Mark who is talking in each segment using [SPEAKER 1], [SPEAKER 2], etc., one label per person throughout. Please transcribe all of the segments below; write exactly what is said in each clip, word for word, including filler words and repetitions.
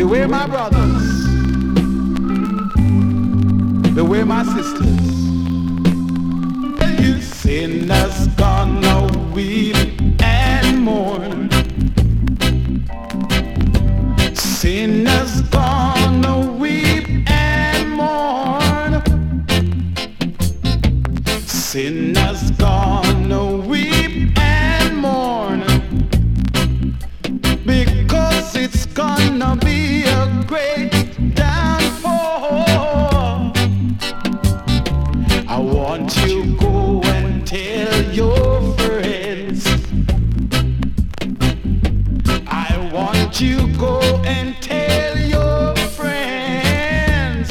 [SPEAKER 1] Beware my brothers, beware my sisters. You sinners gonna weep and mourn. Sinners gonna weep and mourn. Sinners gonna weep and mourn. Because it's gonna be a great downfall. I want you to go and tell your friends. I want you to go and tell your friends.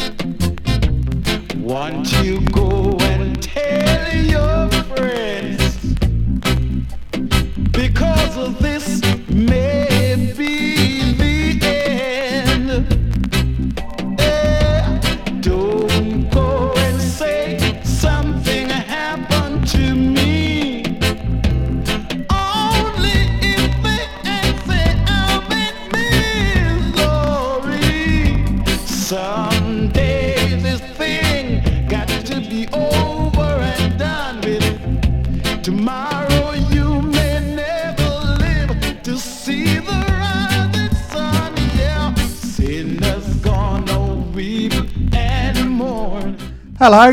[SPEAKER 1] Want you to go and tell your friends. Because of this may be the end. Yeah. Don't go and say something happened to me. Only if they say I'm in misery. Someday this thing got to be over and done with. Tomorrow you may never live to see the rising sun. Yeah, sinners gonna weep and mourn.
[SPEAKER 2] Hello.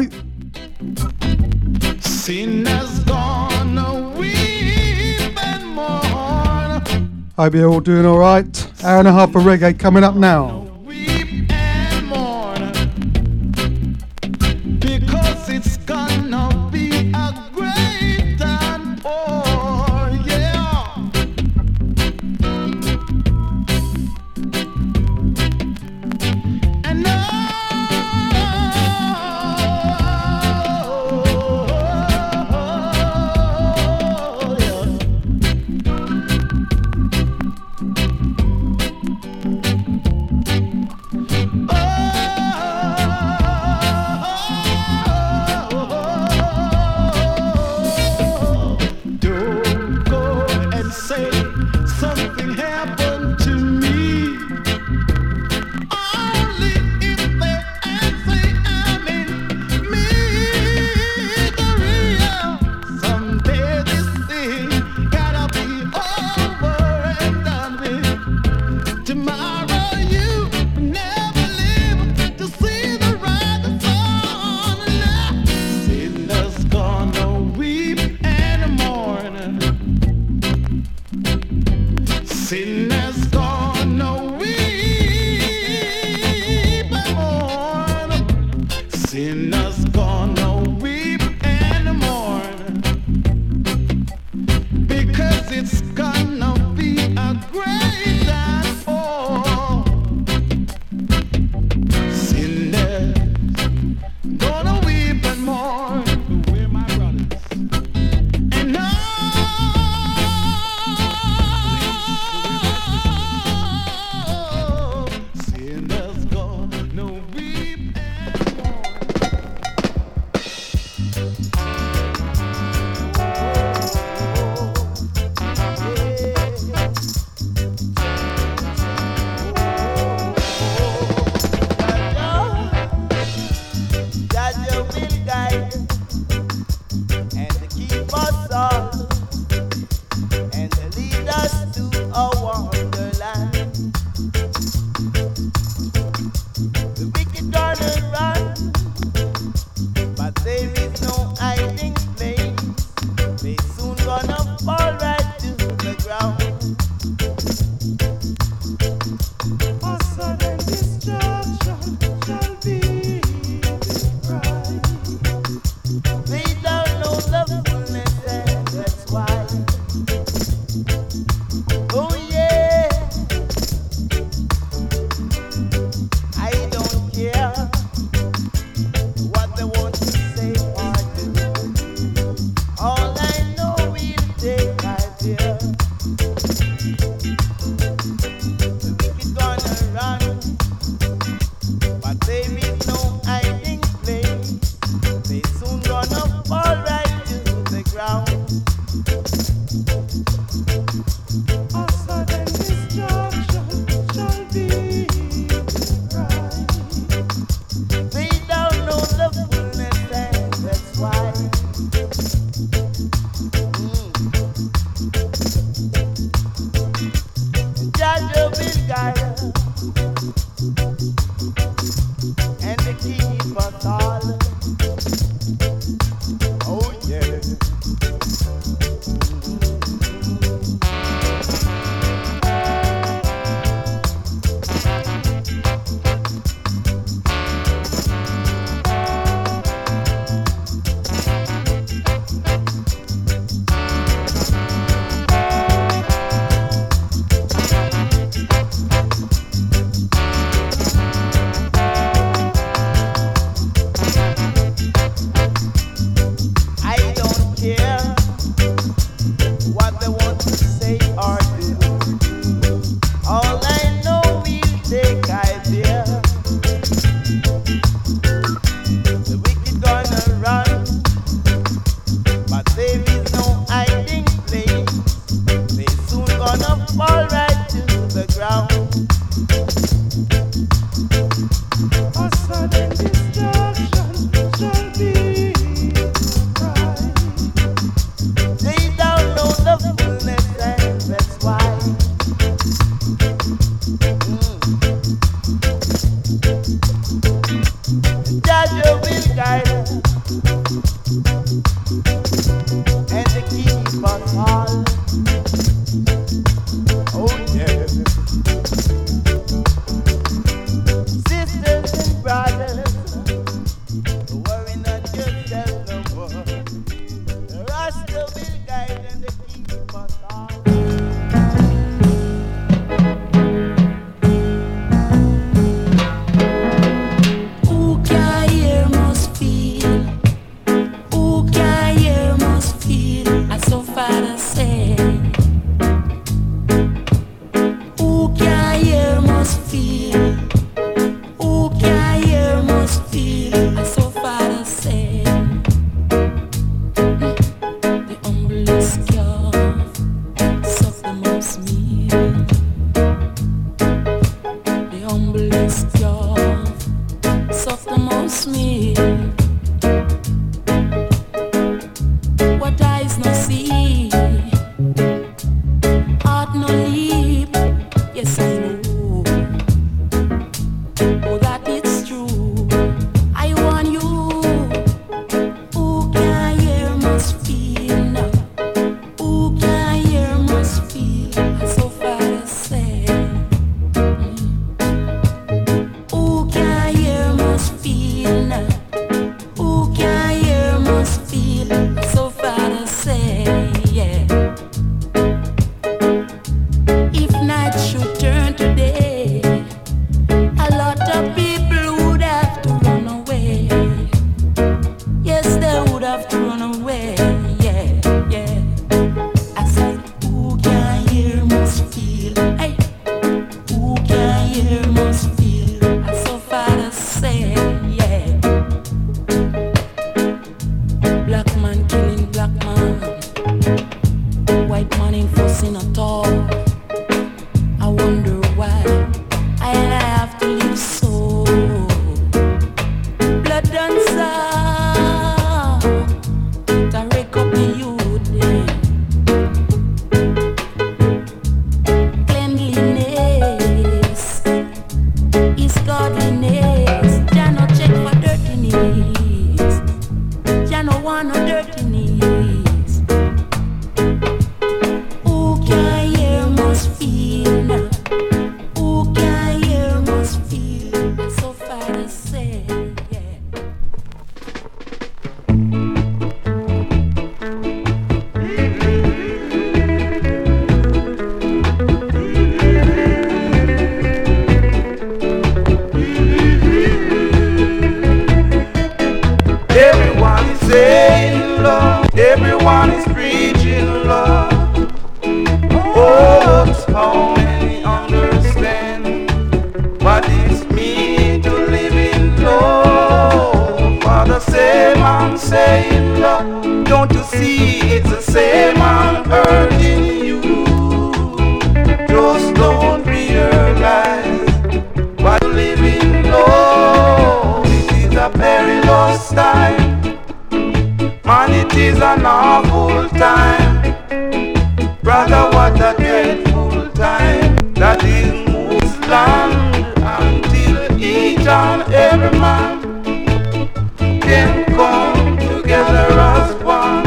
[SPEAKER 1] Sinners gonna weep and mourn.
[SPEAKER 2] Hope you're all doing all right. Hour and a half of reggae coming up now.
[SPEAKER 1] Weep and mourn. Because it's gonna be a great downpour. Yeah. And oh, yeah. Don't go and say something happened to me. Only if they say I'm in misery. Someday this thing gotta be over and done with. Tomorrow you never live to see the rising sun. Sinners gonna weep and mourn. Sinners gonna weep and mourn. Sinners gonna weep and mourn. Because it's gonna be a great downfall. Sinners gonna weep and mourn. We're my brothers. And no, sinners gonna weep and mourn.
[SPEAKER 3] Jaja will guide and keep us all and lead us to a wonderland. The wicked gonna run, but there is no hiding place. They soon gonna fall right to the ground. A sudden destruction shall be right.
[SPEAKER 4] have to run away. Yeah, yeah. I said, who can hear must feel. Hey, who can hear must feel. I so far to say, yeah. Black man killing black man. White man ain't fussing at all. I wonder why I and I have to live so. Blood dancer, to wake up the youth. Cleanliness is godliness. Jah no check for dirtiness. Jah no want no dirtiness. Who can hear must feel now. Who can hear must feel. So far to say, yeah.
[SPEAKER 3] Everyone is saying love, everyone is preaching love. Oh, but how many understand what it means to live in love? Father, same I'm saying love. Don't you see it's the same I'm hurting you? Just don't realize what you live in love. It is a perilous time. Man, it is an awful time. Brother, what a dreadful time. That is moves land until each and every man can come together as one.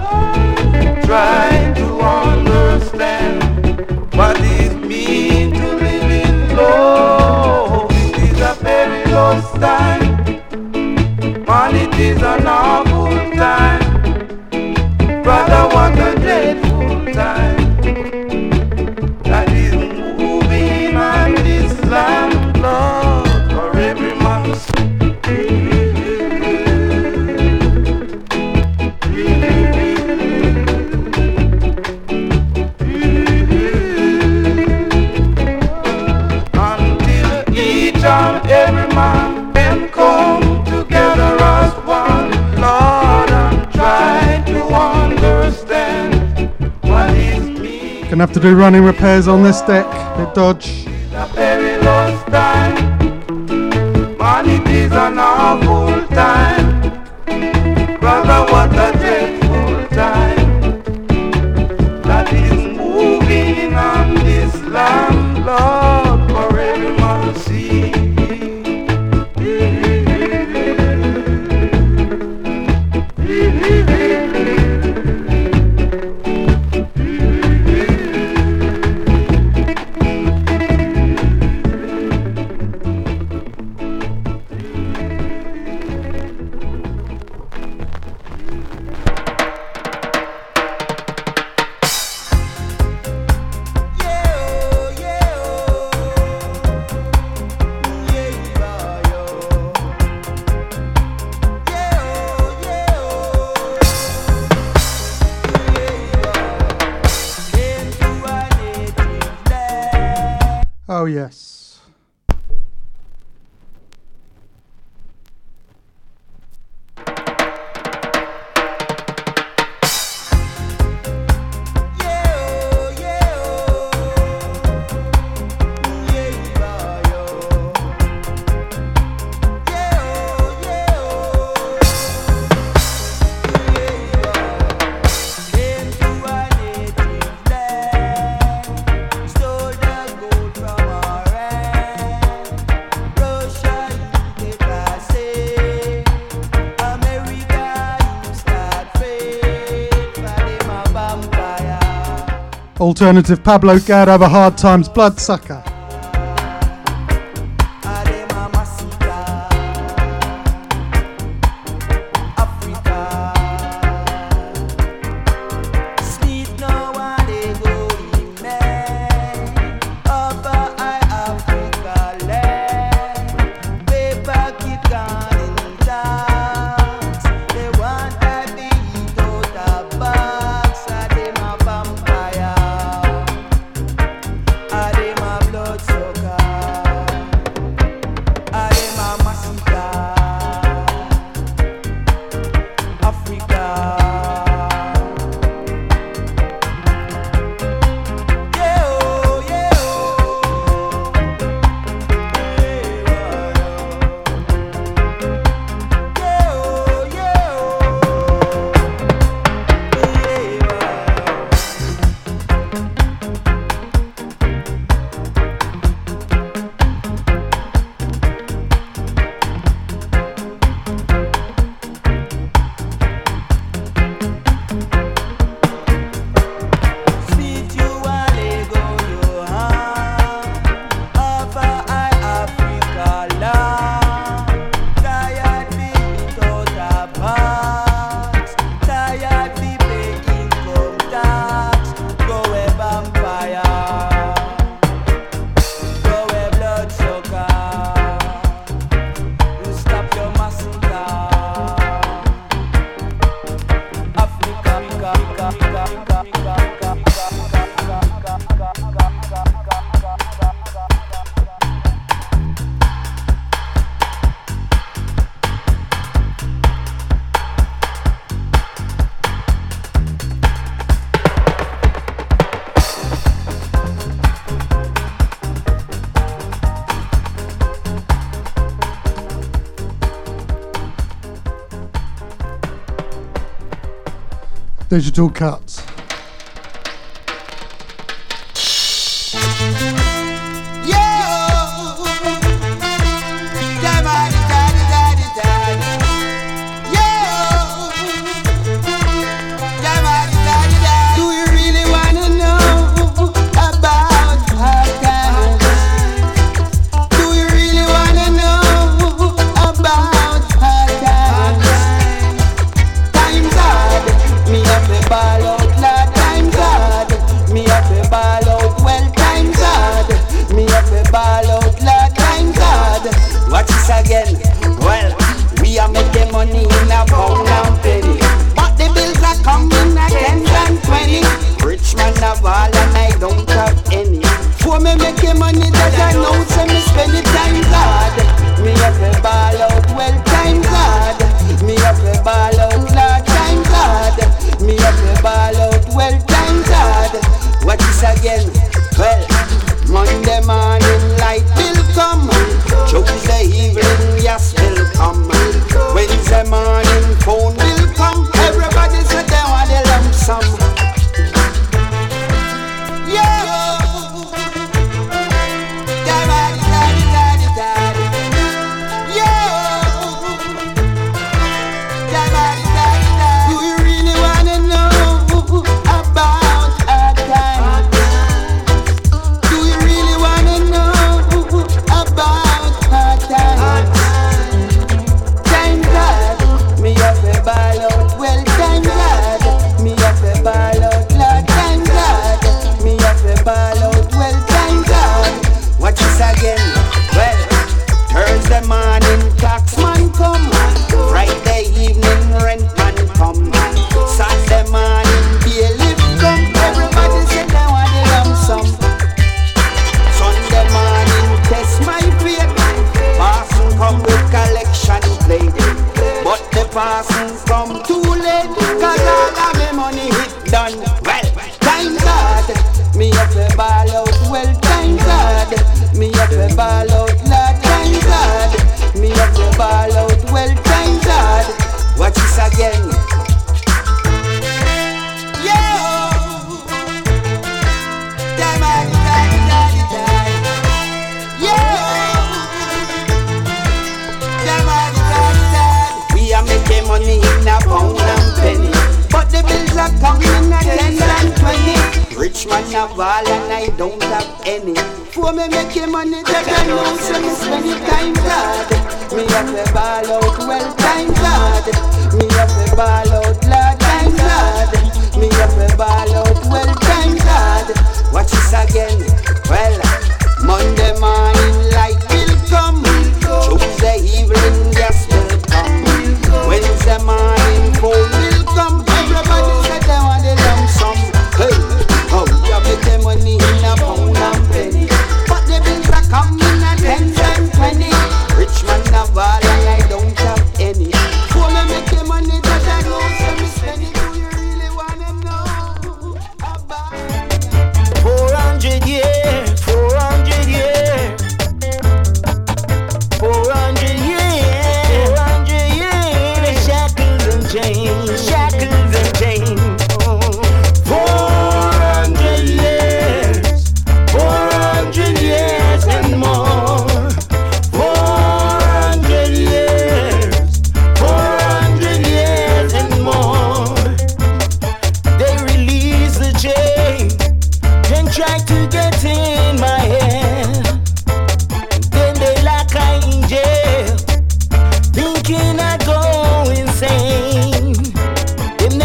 [SPEAKER 3] Try to understand what it means to live in love. It is a perilous time. Man, it is an awful time. Brother, what a dreadful time. That is moving on this land, Lord, for every man to see. Until each and every man can come together as one, Lord, and try to understand what it means.
[SPEAKER 2] Gonna have to do running repairs on this deck. Bit dodge.
[SPEAKER 3] A perilous time. Man, it is an awful time. Brother, what a dreadful time. That is moving on this land, Lord, for every man to see.
[SPEAKER 2] Oh yes. Alternative Pablo Gad have a hard times bloodsucker.
[SPEAKER 3] Paper keep gone in dance. They want that
[SPEAKER 2] Digital Cuts.
[SPEAKER 3] Again, well, we are making money in a pound and penny, but the bills are coming at ten and twenty. Rich man have all and I don't have any. For me making money that I know, so me spend it times hard. Me have a ball out, well times hard. Me have a ball out, large times hard. Me have a ball out, well times hard. What is again? Well, Monday morning light will come. Tuesday evening, yes, will come. Wednesday morning, phone will come. Everybody said they want a lump sum. Yeah. Daddy, daddy, daddy, daddy. Yeah. Daddy, daddy, daddy. Do you really wanna know about our time? Do you really wanna know about time? Time God, me have a ball out. Well, time God, me have a ball out. Lord, time God, me have a ball out. Well, time God. Watch this again. Well, Thursday morning, taxman come. Friday evening, rent man come. Saturday morning, bailiff come. Everybody say they want a lump sum. Sunday morning, test my faith. Parson come with collection plate, but the parson come too late, cause all of me money hit done. Well, time God, me have a ball out. Well, time God, me have a ball out. Lord, time God, me have a ball out. Well, time God. Watch this again. Yeah. Time I die, die, die. Yeah. We are making money in a pound and penny, but the bills are coming at ten and twenty. Rich man have all and I don't have any. For me making money that I know, so me spend it time God. Me have a ball out, well time God. Me have a ball out, Lord time God. Me have a ball out, well time God. Watch this again. Well, Monday morning light will come. Tuesday evening, yes, will come. Wednesday morning, phone will come. Everybody said they want a lump sum. Hey, oh, we are making money in a pound and penny, but the bills are coming at ten and twenty. Rich man have all and I don't have any. For me making money that I know, so me spend it. Do you really wanna know about four hundred years, four hundred years. Four hundred years, four hundred years, shackles and chains, shackles and chains. Four hundred years, four hundred years and more. Four hundred years, four hundred years and more. They release the chain, then try to get in my head. Then they lock I in jail, thinking I go insane. Them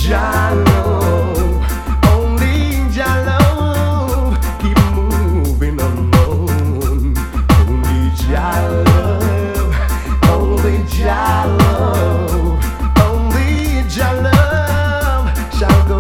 [SPEAKER 3] Jah love, only Jah love, keep moving on. Only Jah love, only Jah love, only Jah love shall go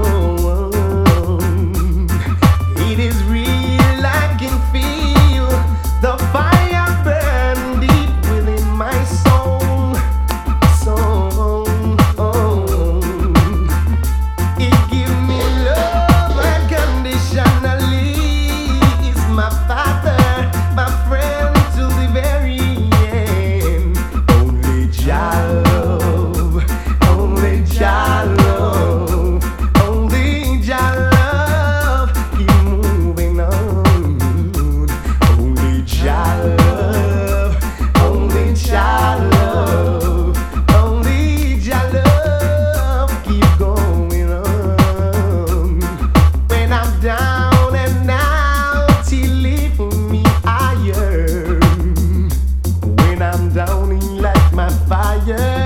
[SPEAKER 3] on. It is real, I can feel the fire burn deep within my soul. Soul, oh. It gives me love unconditionally. It's my Father, my friend to the very end. Only Jah love, only Jah love, only Jah love, keep moving on. Only Jah love, only Jah love, only Jah love, keep going on. When I'm down and out, He lift me higher. When I'm down, He light my fire.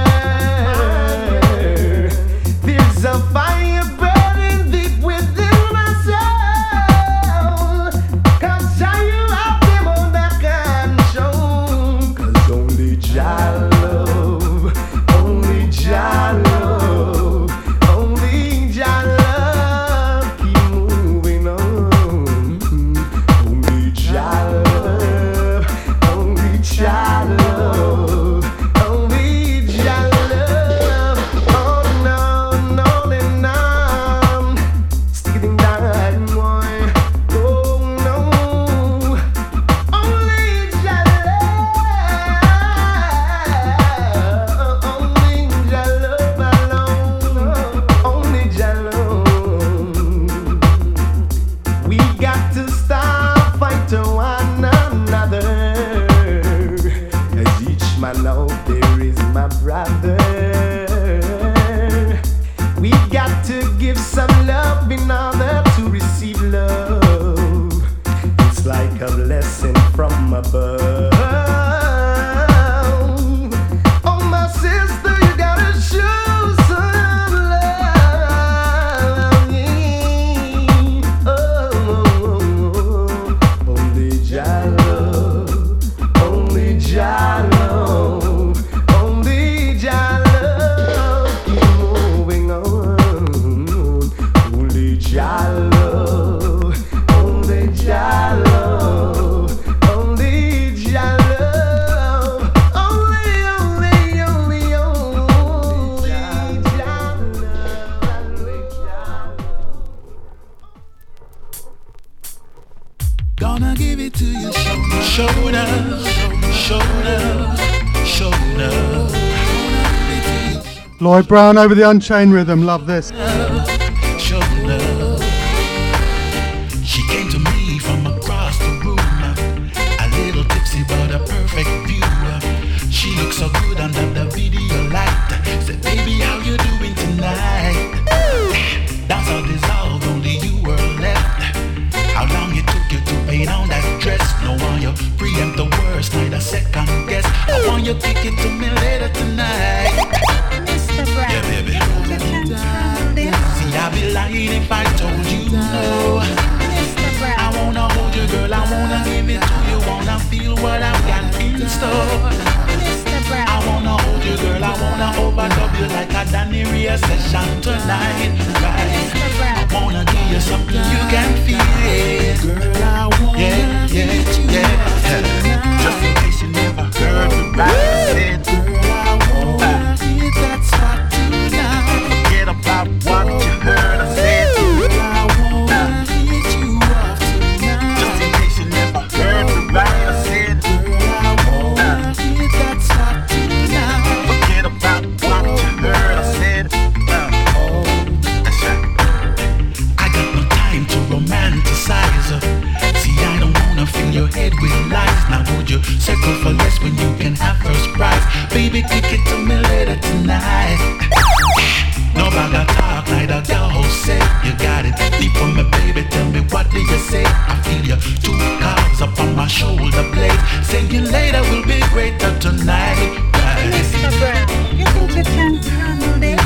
[SPEAKER 3] There's a fire burning deep within my soul. 'Cause Jah, you have them under control. 'Cause only Jah love, only Jah love, only Jah love, keep moving on. Only Jah love, only Jah love, only Jah love, on and on, on and on. Stick it down, boy. Oh no, only Jah love, only Jah love alone, only Jah love. We got to stop fighting one another. As each man out there is my brother. We got to give some love in order to receive love. It's like a blessing from above. Oh, my sister, you gotta show some love. Yeah. Oh, only Jah love, only Jah love, only Jah love, keep moving on. Only Jah love, only Jah love, only Jah love, only, only, only, only Jah love, only Jah love.
[SPEAKER 5] Gonna give it to you, shoulder, shoulder, shoulder, shoulder.
[SPEAKER 2] Lloyd Brown over the Unchained Rhythm. Love this.
[SPEAKER 5] Shoulder. She came to me from across the room, a little tipsy but a perfect view. She looked so good under the video light. Said, baby, how you doing tonight? Dance all dissolved, only you were left. How long it took you to pay down that dress? No one you preempt the worst, not a second guess. I want you kick it to me later tonight.
[SPEAKER 6] Mister Brown,
[SPEAKER 5] Yeah, baby.
[SPEAKER 6] you can't handle this.
[SPEAKER 5] See, I'd be lying if I told you no.
[SPEAKER 6] Mister
[SPEAKER 5] I
[SPEAKER 6] Brown,
[SPEAKER 5] wanna hold you, girl, I wanna give it to you. Wanna feel what I've got in store.
[SPEAKER 6] Mister
[SPEAKER 5] I
[SPEAKER 6] Brown,
[SPEAKER 5] wanna hold you, girl, I wanna overdub you like a Danny Rea session tonight. Right?
[SPEAKER 6] Mister Brown,
[SPEAKER 5] I wanna give you something you can feel it. Girl, I wanna yeah, yeah, yeah, yeah. Just in case you never heard me right, said, girl, I wanna hit that spot tonight. Forget about what you heard I said. Girl, I wanna hit you off tonight. Just in case you never heard me right, I said, girl, I wanna hit that spot tonight. Forget about what you heard I said. Oh, that's right. I got no time to romanticize. See, I don't wanna fill your head with lies. Now would you settle for less when you can have first prize? Baby, kick it to me later tonight. No bag of talk, neither girl who say you got it. Deep on me, baby, tell me what do you say? I feel you, two cards up on my shoulder blade. Saying later will be greater tonight. Right?
[SPEAKER 6] Mister Brown, you think you can handle this?
[SPEAKER 5] See,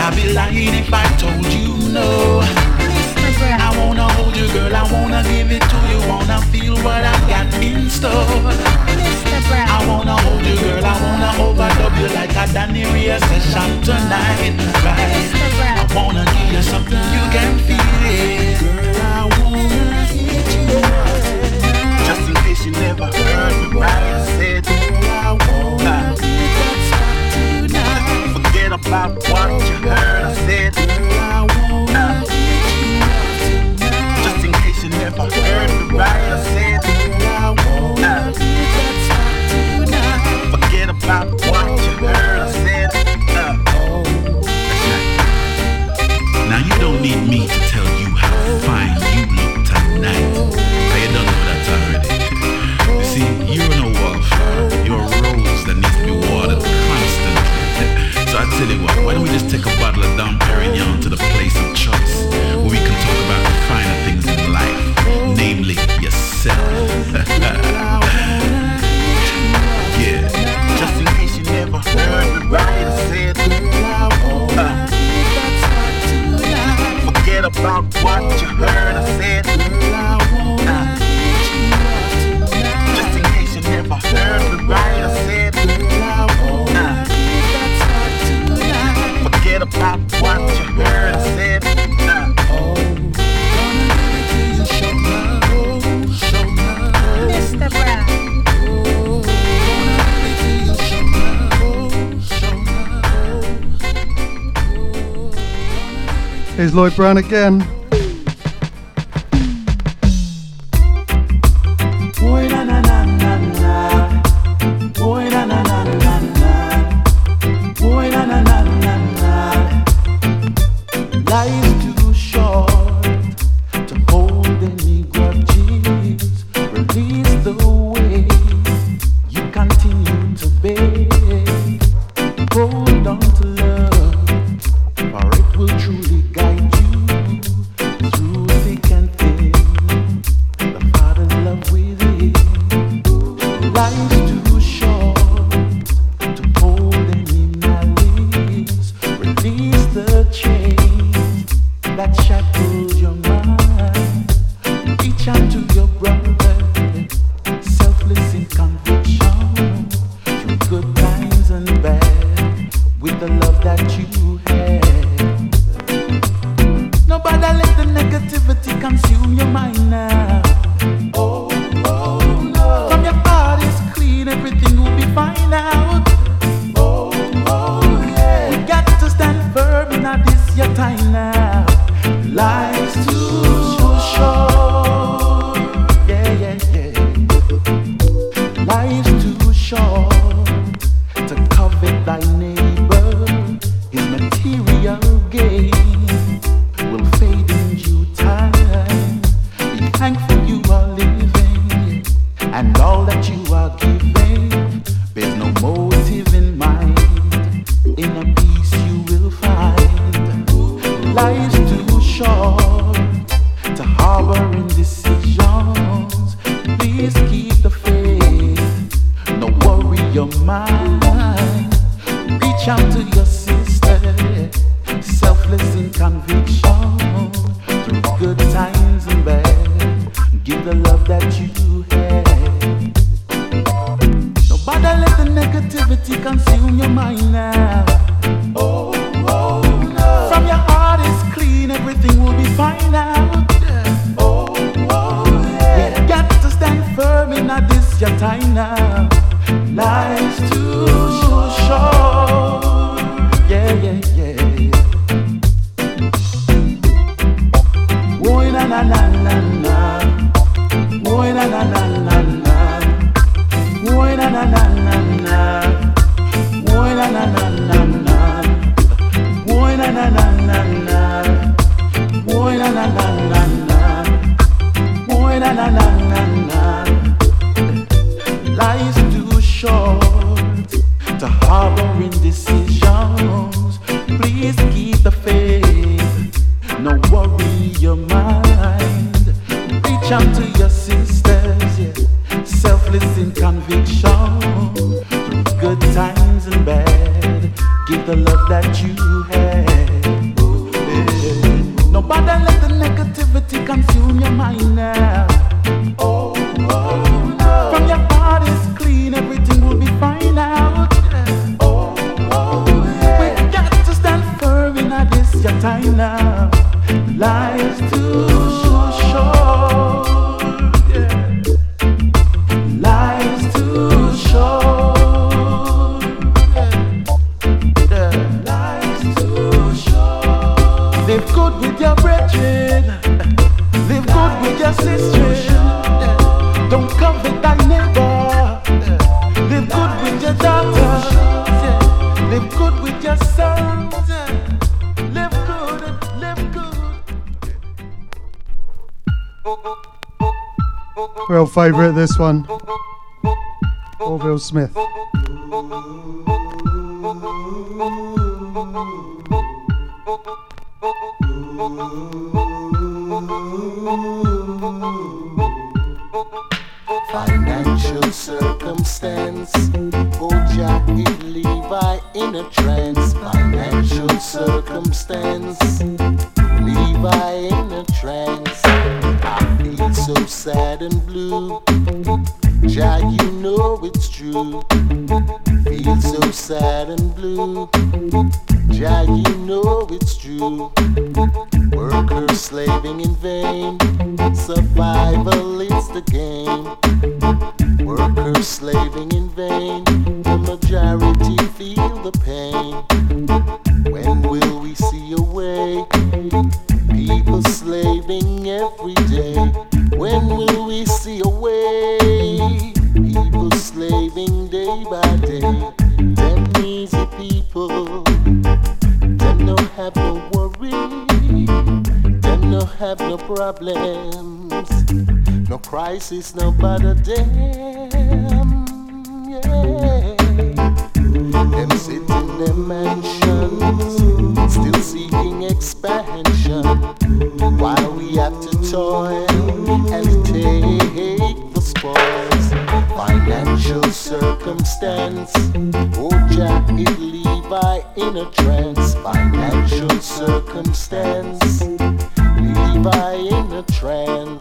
[SPEAKER 5] I'd be lying if I told you no.
[SPEAKER 6] Mister
[SPEAKER 5] I
[SPEAKER 6] Brown.
[SPEAKER 5] wanna hold you, girl, I wanna give it to you. Wanna feel what I got in store.
[SPEAKER 6] Mister
[SPEAKER 5] I
[SPEAKER 6] Brown.
[SPEAKER 5] wanna hold you, girl, I wanna overdub you like a Danny Rea session tonight. Right?
[SPEAKER 6] Mister
[SPEAKER 5] I
[SPEAKER 6] Brown.
[SPEAKER 5] wanna give you something you can feel it. Girl, I wanna hit you up. Just in case you never heard me right, I said, girl, I wanna hit that spot tonight. Forget about what you heard, I said, girl, I wanna hit you up tonight. Just in case you never heard me right, I said, girl, I wanna hit that spot tonight. Forget about what you heard, I said, uh, oh, that's right. Now you don't need me to tell you how fine you look tonight. Now you don't know that already. You see, you're no wallflower. You're a rose that needs to be watered constantly. So I tell you what, why don't we just take a bottle of Dom Perignon to the place of choice, where we can talk about the finer things in life, namely yourself. Yeah, just in case you never heard me right, I said, uh, forget about what you heard, I said, uh, just in case you never heard me right, I said, uh, forget about what you heard, I said, uh,
[SPEAKER 6] Mister Brown.
[SPEAKER 2] Here's Lloyd Brown again.
[SPEAKER 3] Boy na na na na na, boy na na na na na, boy na na na na na. Life's too short to hold any grudges. Release the way you continue to bear. Hold on to love, for it will truly guide you through thick and thin. The Father's love within. Life's too short to hold any malice. Release the chains that shackle your mind. Reach out to your brother, selfless in conviction, through good times and bad, with the love that you have. Nobody let the negativity consume your mind now. Oh, oh, no. From your heart is clean, everything will be fine now. Oh, oh, yeah. We got to stand firm in our this your time now. Life's too short. Yeah, yeah, yeah. Life's too short to covet thy neighbor. His material gain will fade in due time. Be thankful you are living, and all that you are giving. There's no motive in mind. Inner peace you will find. Life's too short to harbor indecisions. Please keep the faith. No worry your mind. Reach out to your sister, selfless in conviction, through good times and bad. Give the love that you have. Nobody let the negativity consume your mind now. Oh, oh, no. From your heart is clean, everything will be fine now. Oh, oh, yeah. You got to stand firm in this your time now. Life's too short. Yeah, yeah, yeah. Boy na na na na na, boy na na na na na, boy na na na na na, boy na na na na na, boy na na na na na, boy na na na na na, boy na na na na na. Life's too short to harbor indecisions. Please keep the faith. No worry your mind. Reach out to your sisters, yeah. Selfless in conviction, through good times and bad. Give the love that you have. Nobody let the negativity consume your mind now. Oh, oh, no. From your body's clean, everything will be fine out. Oh, oh, yeah. We got to stand firm in this your time now. Life's too short. Yeah. Life's too short. Yeah. Yeah. Life's too short. Live good with your brethren. Live good with your sister. Yeah. Don't covet thy neighbor. Yeah. Live good with your daughter. Yeah. Live good with your sons. Yeah. Live good, live good.
[SPEAKER 2] Real favourite this one. Orville Smith.
[SPEAKER 7] Financial circumstance, oh Jah, it Levi in a trance. Financial circumstance, Levi in a trance. I feel so sad and blue. Jah, you know it's true. Feel so sad and blue. Jah, you know it's true. Workers slaving in vain. Survival is the game. Workers slaving in vain. The majority feel the pain. When will we see a way? People slaving every day. When will we see a way? People slaving day by day. Them easy people, them no have no worry. Them no have no problems. No crisis, no bother them. Yeah. Them sit in their mansions, still seeking expansion, while we have to toil and take the spoils. Financial circumstance, oh Jah, it Levi in a trance. Financial circumstance, Levi in a trance.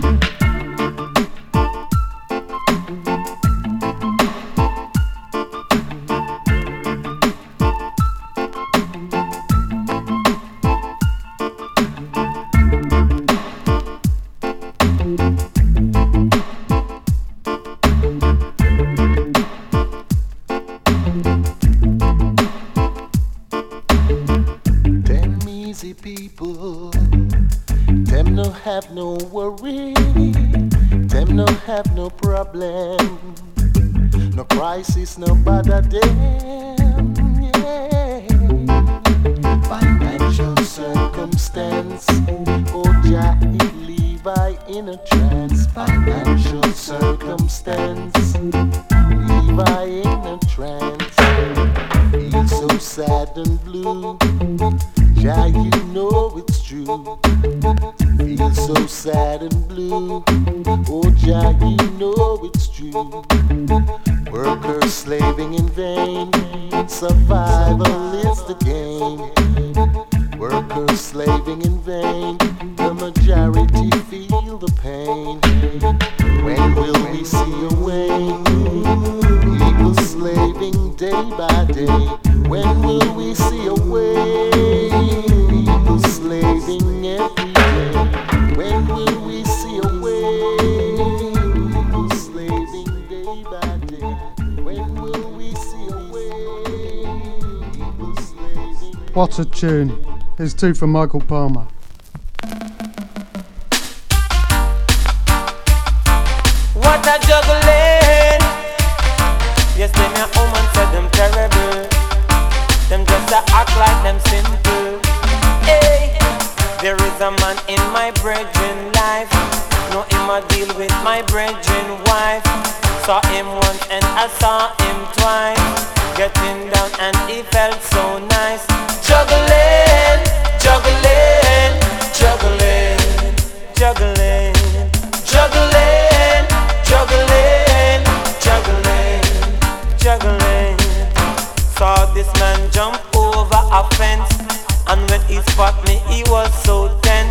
[SPEAKER 7] People, them no have no worry, them no have no problem, no crisis, no bother them. Yeah. Financial circumstance, oh Jah, it Levi in a trance. Financial circumstance, Levi in a trance. Feel so sad and blue. Jah, you know it's true. Feel so sad and blue. Oh Jah, you know it's true. Workers slaving in vain. Survival is the game. Workers slaving in vain. The majority feel the pain. When will we see a way? People slaving day by day. When will we see a way? People slaving every day. When will we see a way? People slaving day by day. When will we see a way? People slaving.
[SPEAKER 2] What a tune. Here's two from Michael Palmer.
[SPEAKER 8] What a juggling. Yes, them your woman said them terrible. Them just a act like them simple. Hey, there is a man in my brethren life. No him a deal with my brethren wife. Saw him once and I saw him twice. Getting down and he felt so nice. Juggling, juggling, juggling, juggling, juggling, juggling, juggling, juggling. Saw this man jump over a fence, and when he spot me, he was so tense.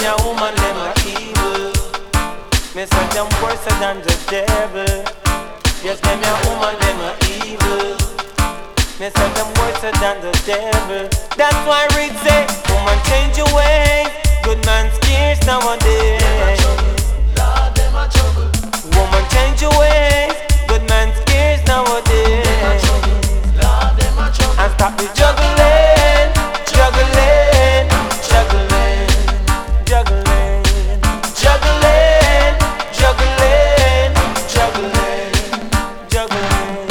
[SPEAKER 8] a woman them are evil. Me say them worse than the devil. Yes, them a woman them are evil. Me say them worse than the devil. That's why Reed say, woman change your ways. Good man scarce nowadays.
[SPEAKER 9] Lord, them a trouble.
[SPEAKER 8] Woman change your ways. Good man scarce nowadays.
[SPEAKER 9] Lord, them a trouble.
[SPEAKER 8] And stop the juggling, juggling, juggling, juggling, juggling, juggling, juggling, juggling.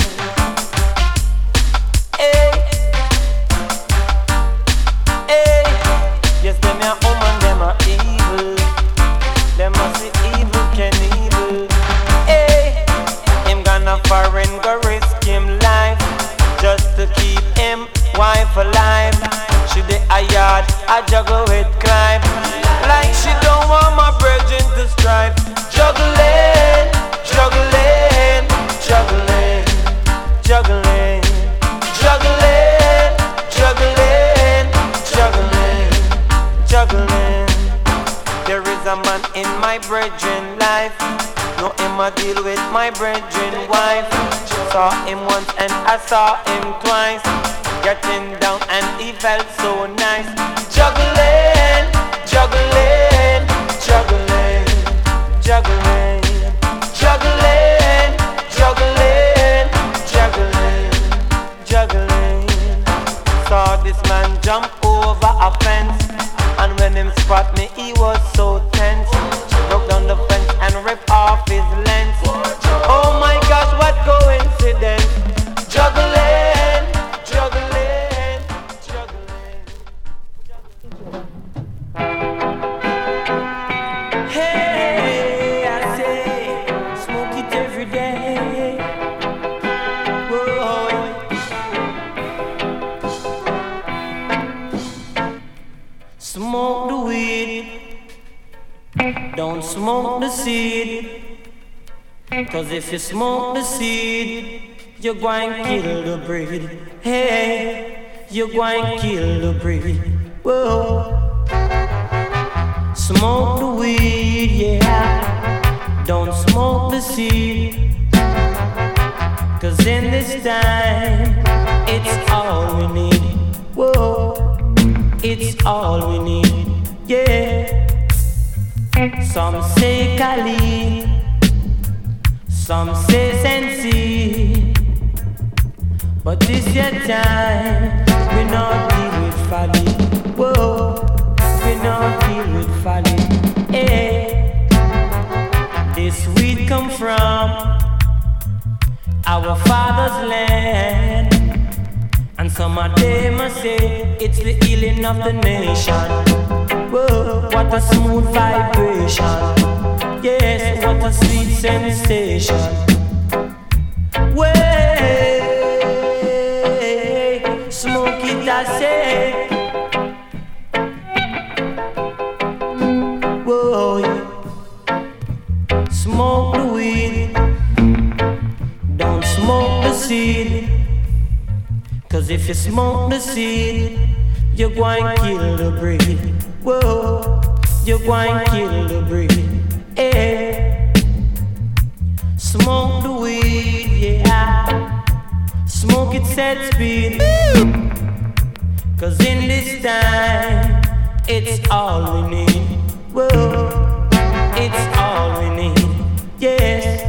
[SPEAKER 8] Hey, hey. Yes, them a woman, them a evil. Them must be evil, can evil. Hey, him gonna foreign go risk him life just to keep him wife alive. She dey a yard, a juggle with crime. Like she don't want my brethren to strive. Juggling, juggling, juggling, juggling, juggling, juggling, juggling, juggling. There is a man in my brethren life. No him a deal with my brethren wife. Saw him once and I saw him twice. Getting down and he felt so nice. Juggling, juggling, juggling, juggling, juggling, juggling, juggling, juggling. Saw this man jump over a fence, and when him spot me he was so tense. Broke down the fence and ripped off his lens. Oh my gosh, what coincidence. Juggling, juggling, juggling. Hey, I say, smoke it every day. Whoa. Smoke the weed, don't smoke the seed. Cause if you smoke the seed, you're going to kill the breed. Hey, you're going to kill the breed. Whoa. Smoke the weed, yeah. Don't smoke the seed. Cause in this time, it's all we need. Whoa, it's all we need, yeah. Some say Kali, some say Sensi, but this your time, we not deal with folly. Whoa, we not deal with folly. Hey, this weed come from our father's land, and some of them must say it's the healing of the nation. Whoa, what a smooth vibration. Yes, what a sweet sensation. Way, smoke it, I say. Whoa, yeah. Smoke the weed, don't smoke the seed. Cause if you smoke the seed, you're going to kill the breed. Whoa, you're going to kill the breed. Hey, smoke the weed, yeah. Smoke it, set speed. Cause in this time, it's all we need. Whoa, it's all we need. Yes,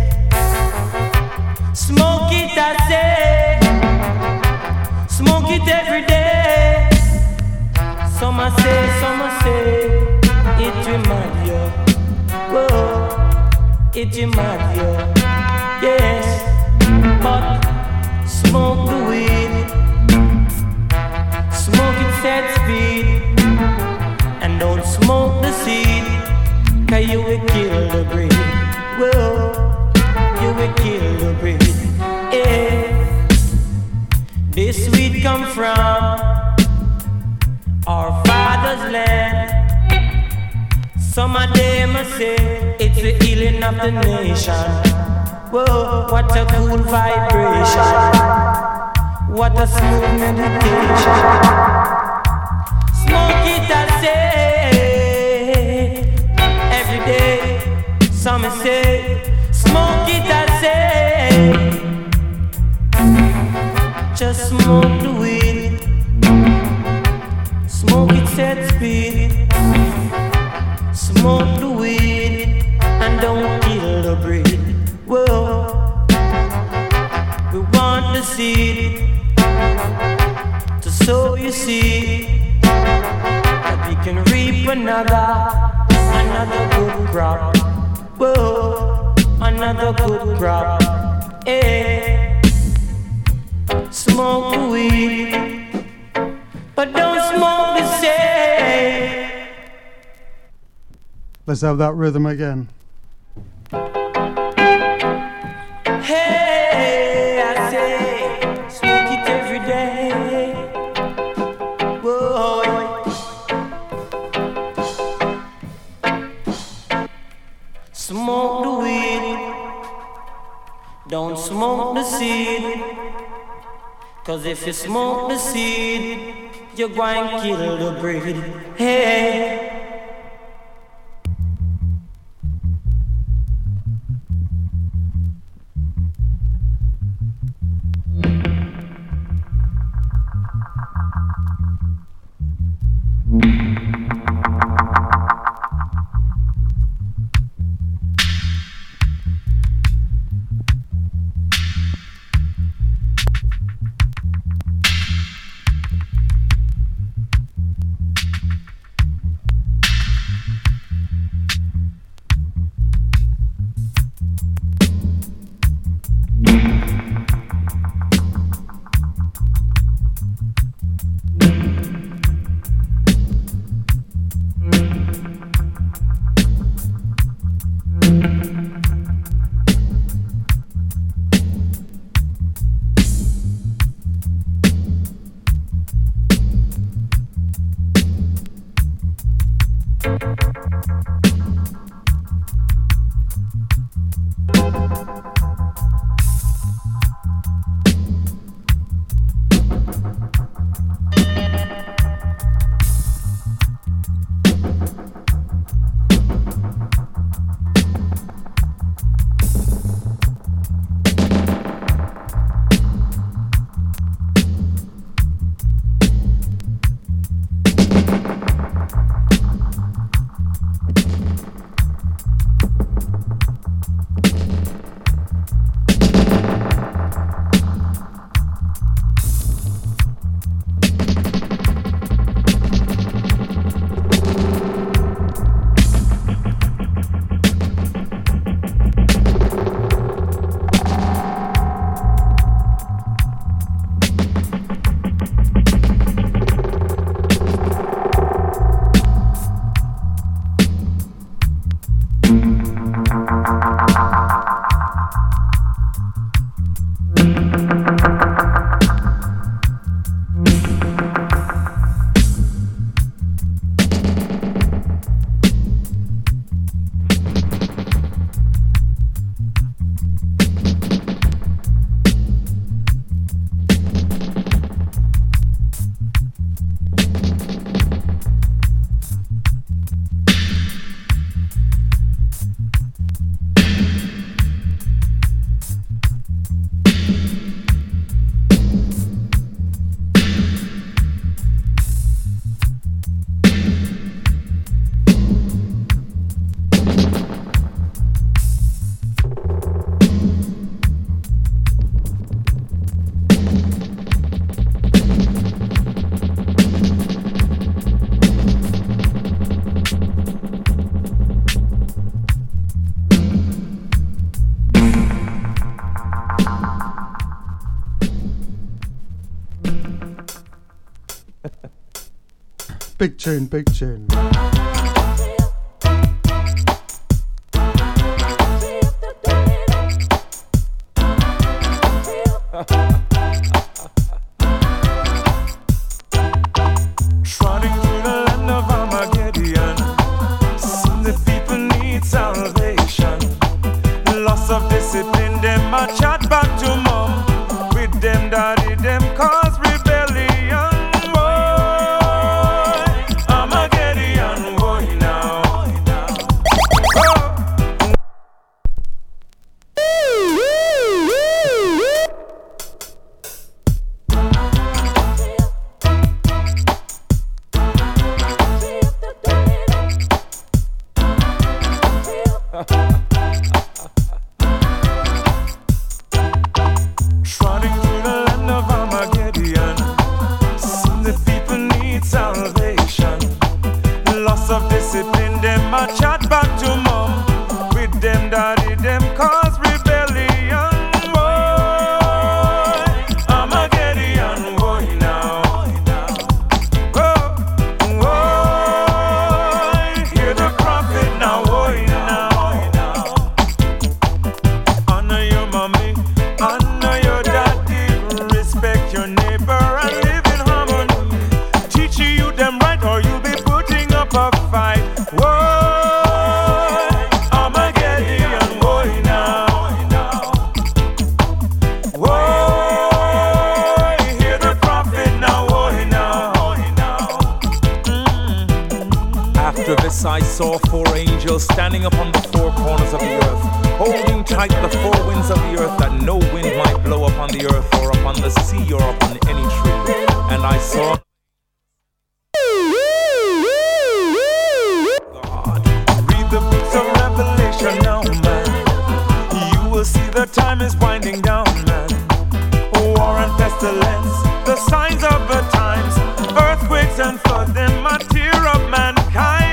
[SPEAKER 8] smoke it, I say. Smoke it every day. Some I say, some I say, it remind you. Whoa, it remind you. Yes, but smoke the weed, smoke it set speed, and don't smoke the seed, cause you will kill the breed. Whoa, you will kill the breed. Yeah. This weed come from our father's land. Some of them say it's the healing of the nation. Whoa, what a cool vibration. What a smooth meditation. Smoke it, I say. me say, smoke it, I say. Just smoke the weed. Smoke it, set speed. Smoke the weed and don't kill the breed. Whoa, we want the seed to sow your seed, that we can reap another, another good crop. Whoa, another good crop. Hey, smoke the weed, but don't smoke the same.
[SPEAKER 2] Let's have that rhythm again.
[SPEAKER 8] Hey, I say, smoke it every day. Whoa. Smoke the weed, don't smoke the seed. Cause if you smoke the seed, you're going to kill the breed. Hey.
[SPEAKER 2] Big tune, big tune.
[SPEAKER 3] Trotting through the land of Armageddon, some the people need salvation. Loss of discipline, them a chat back to mom. With them daddy, them cause rebellion. Boy, Armageddon, boy now. Oh. Trotting through the land of Armageddon, some the people need salvation. Loss of discipline, them a chat back to mom. With them daddy, them cause rebellion. Boy, Armageddon, boy now. Oh, boy, hear the prophet now, boy now. Honor your mommy, honor your daddy, respect your neighbor and live in harmony. Teach you them right or you'll be putting up a fight. Whoa. I saw four angels standing upon the four corners of the earth, holding tight the four winds of the earth, that no wind might blow upon the earth or upon the sea or upon any tree. And I saw God. Read the books of Revelation now, man. You will see the time is winding down, man. War and pestilence, the signs of the times, earthquakes and flood, them a tear of mankind.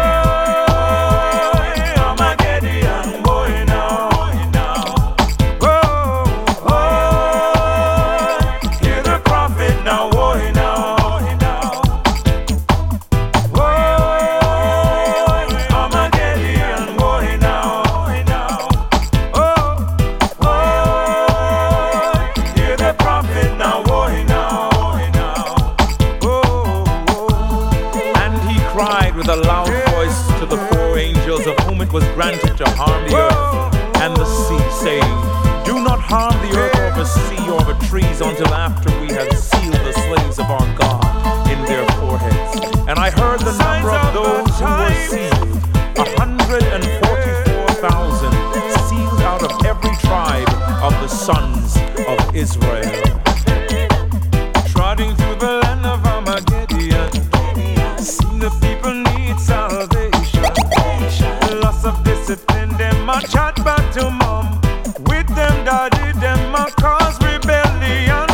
[SPEAKER 3] Was granted to harm the earth and the sea, saying, do not harm the earth or the sea or the trees until after we have sealed the slaves of our God in their foreheads. And I heard the number of those who were sealed, a hundred and forty-four thousand, sealed out of every tribe of the sons of Israel. Trotting through the land of Armageddon, seen the people need salvation. Loss of discipline, them a chat back to mom. With them daddy, them a cause rebellion.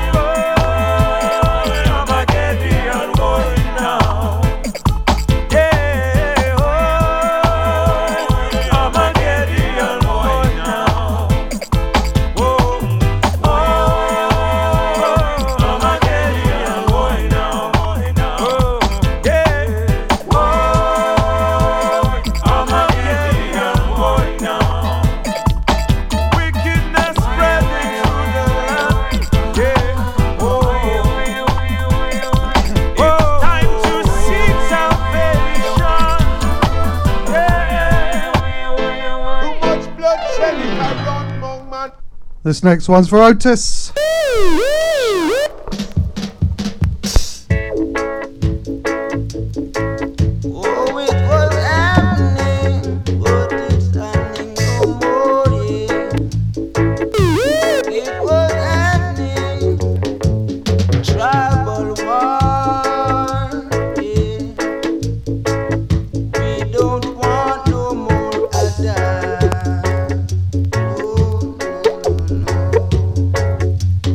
[SPEAKER 3] Boy, Armageddon, boy now. Yeah, oh, Armageddon, boy now. Whoa, oh, Armageddon, boy now. Oh, yeah, whoa. Armageddon, boy now. Wickedness spreading through the land. Yeah, oh, it's time to seek salvation. Yeah, too much bloodshed in a run, among man.
[SPEAKER 2] This next one's for Otis.
[SPEAKER 7] No, no, no, no.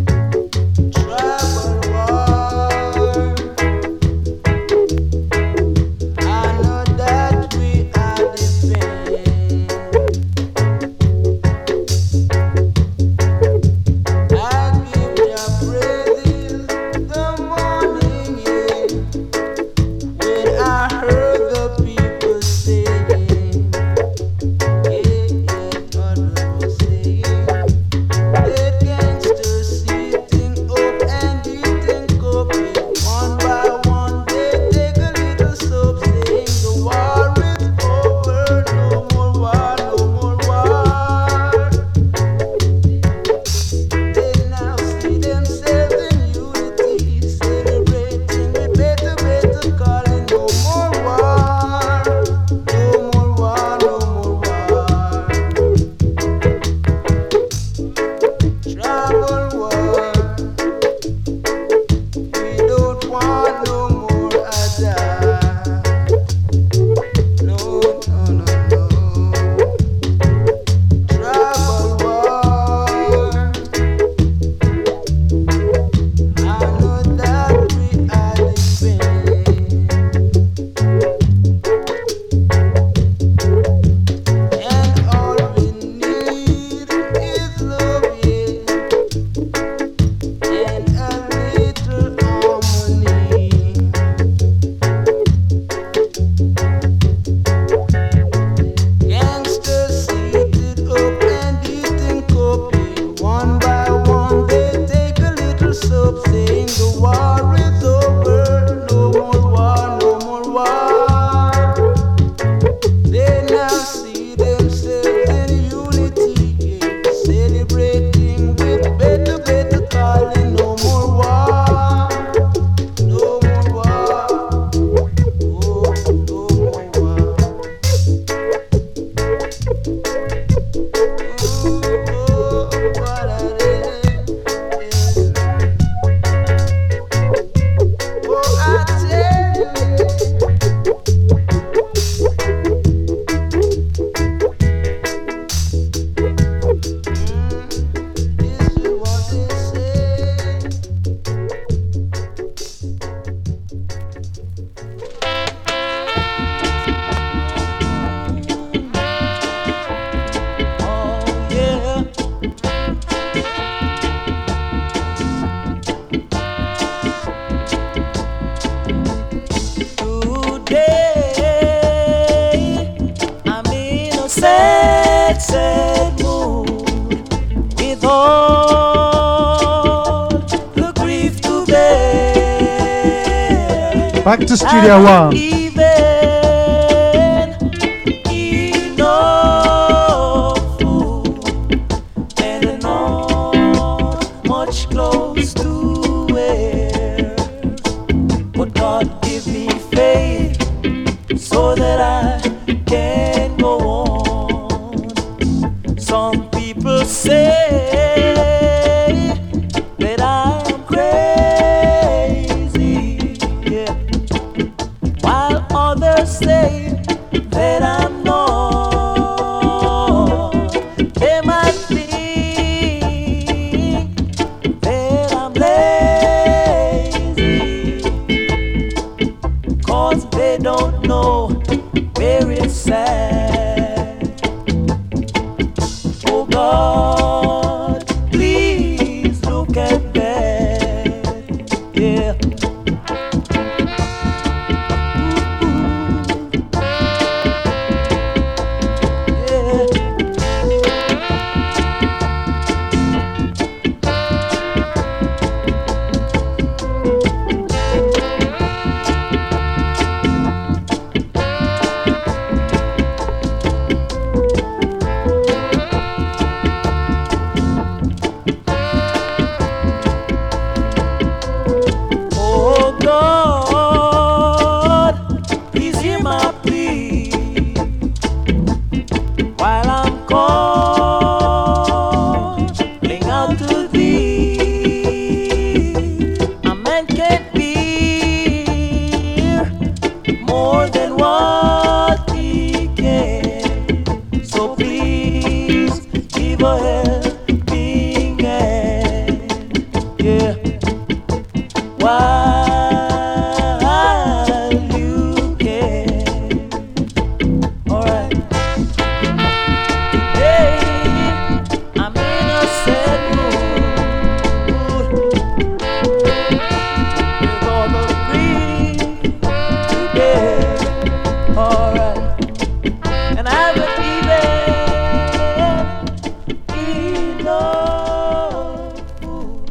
[SPEAKER 4] sad, sad mood with all the grief to bear.
[SPEAKER 2] Back to Studio
[SPEAKER 4] And
[SPEAKER 2] One.
[SPEAKER 4] even enough food and not much clothes to wear. But God give me faith so that I can go on. Some people say that I'm crazy, yeah, while others say that I'm not. They might think that I'm lazy, 'cause they don't know where it's at. Oh God, please look at that, yeah. Oh God, please hear my plea while I'm calling out to thee. A man can't bear more than what he can, so please give a helping hand, yeah. While you can, alright. Today I'm in a sad mood with all the grief to bear, alright. And I haven't even enough food.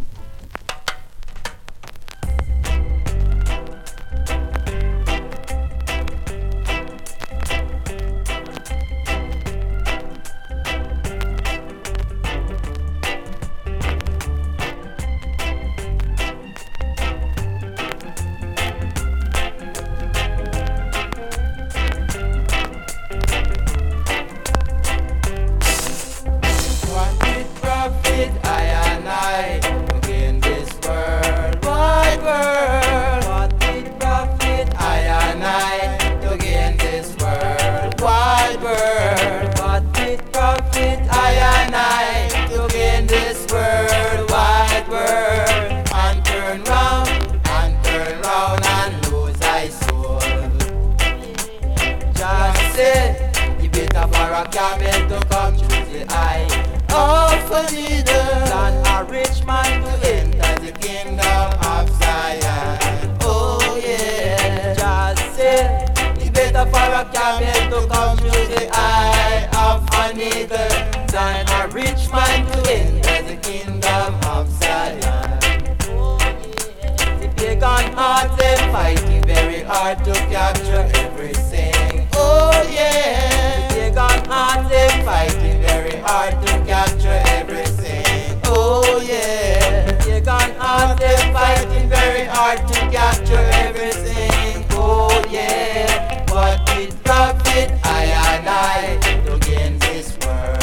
[SPEAKER 3] What did profit I and I in this world, wide world? What did profit I and I to gain this world, wide world? What did profit I and I to gain this world, wide world? And turn round and turn round and lose thy soul. Just say you better for a camel to come through the eye of a needle than a rich man to enter the kingdom of Zion. Oh yeah, just say it's better for a camel to come through the eye of a needle than a rich man to enter the kingdom of Zion. The pagan heart them fighting very hard to capture everything. Oh yeah, the pagan heart them fighting very hard to capture everything. Oh yeah, the pagan heart them fighting very hard to capture everything. Oh yeah, what did profit I and I to gain this world?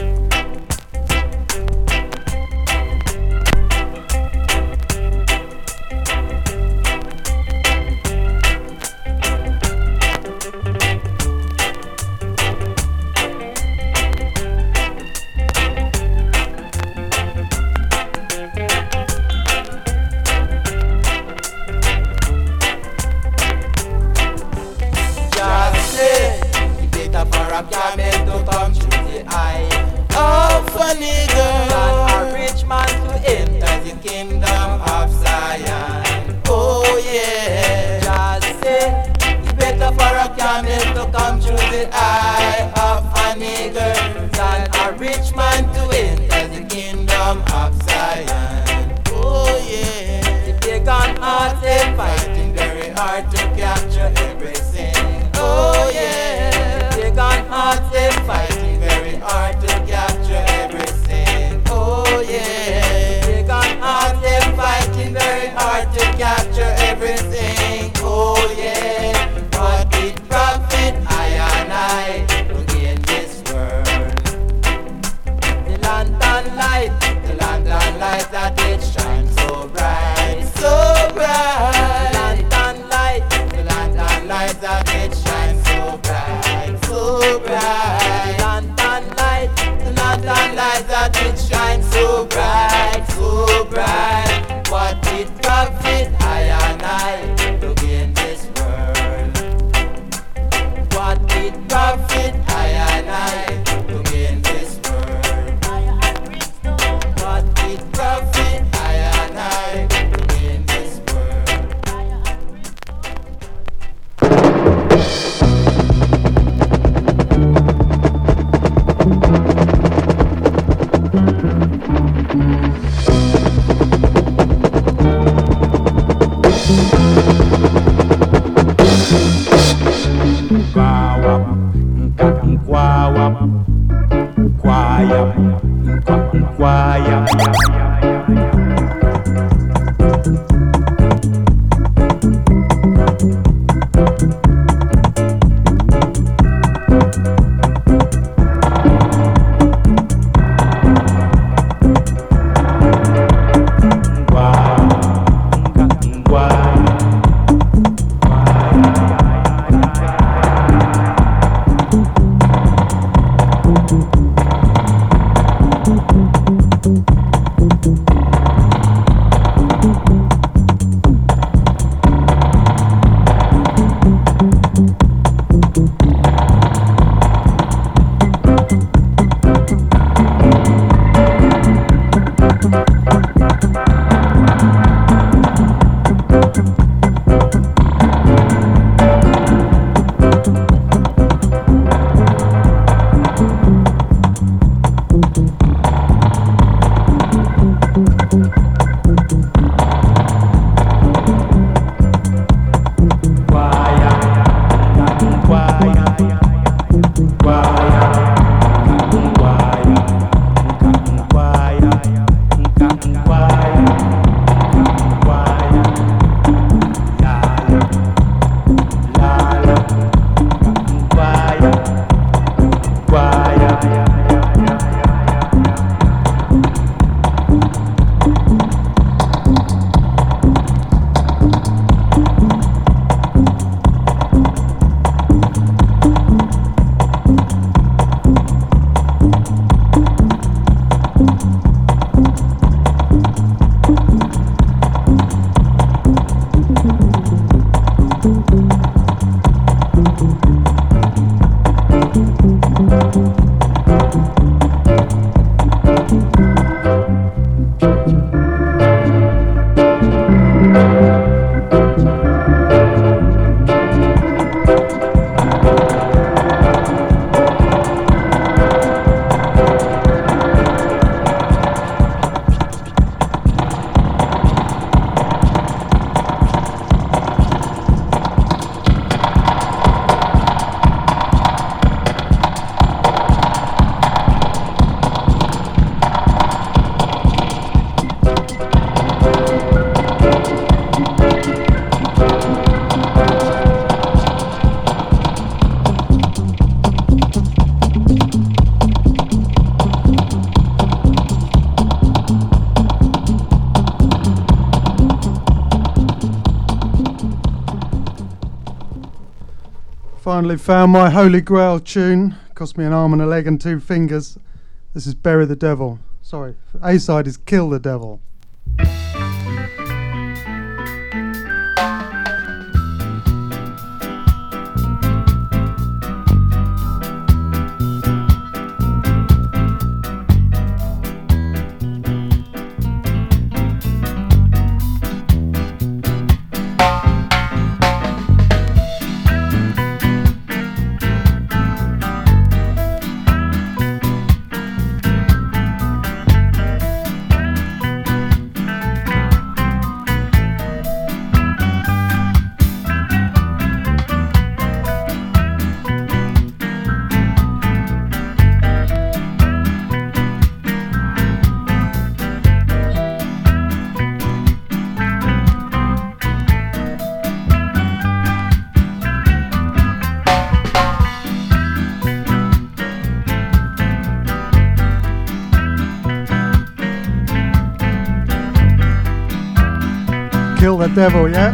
[SPEAKER 3] Just say it's better for a camel to come through the eye of a nigger than a rich man to enter the kingdom of Zion. Oh yeah, just say it's better for a camel to come through the eye of a nigger
[SPEAKER 8] Choir, choir.
[SPEAKER 2] Finally found my Holy Grail tune. Cost me an arm and a leg and two fingers. This is Bury the Devil. Sorry, A-side is Kill the Devil. Kill the devil, yeah?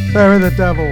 [SPEAKER 2] Bury the Devil.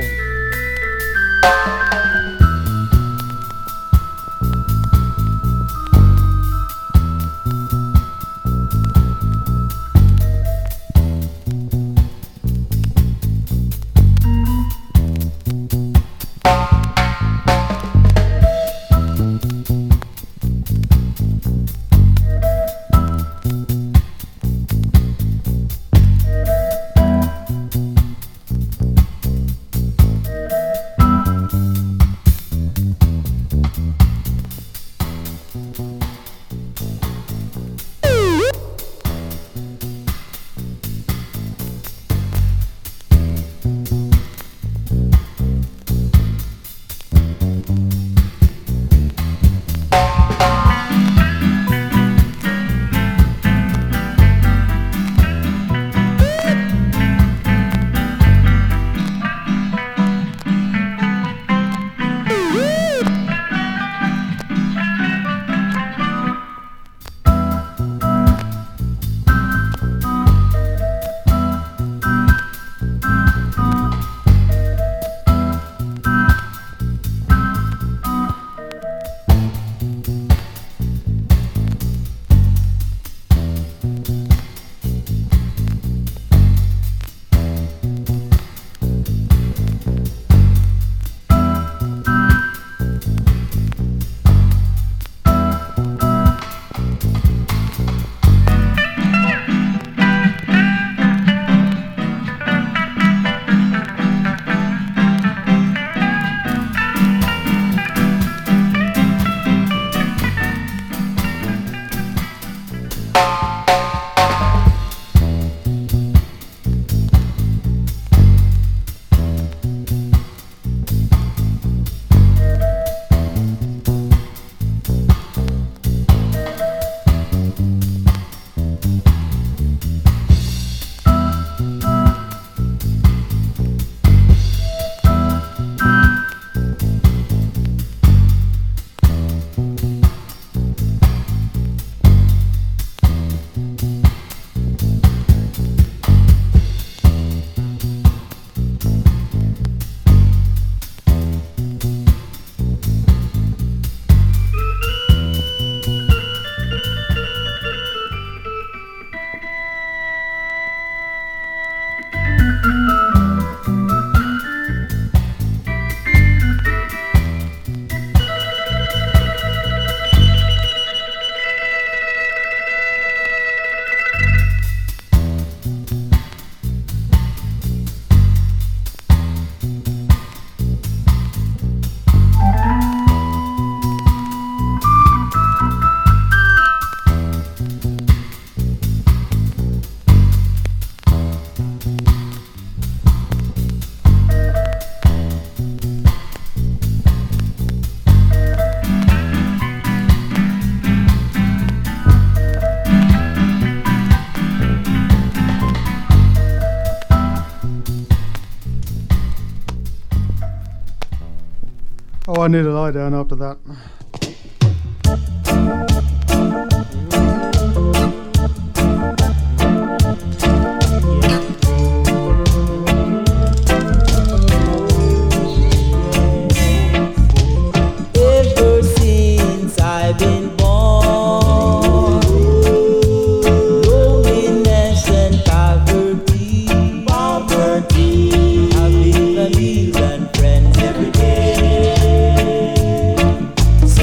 [SPEAKER 2] Oh, I need to lie down after that.
[SPEAKER 10] Ever since I've been born, loneliness and poverty, poverty, I've been families and friends every day.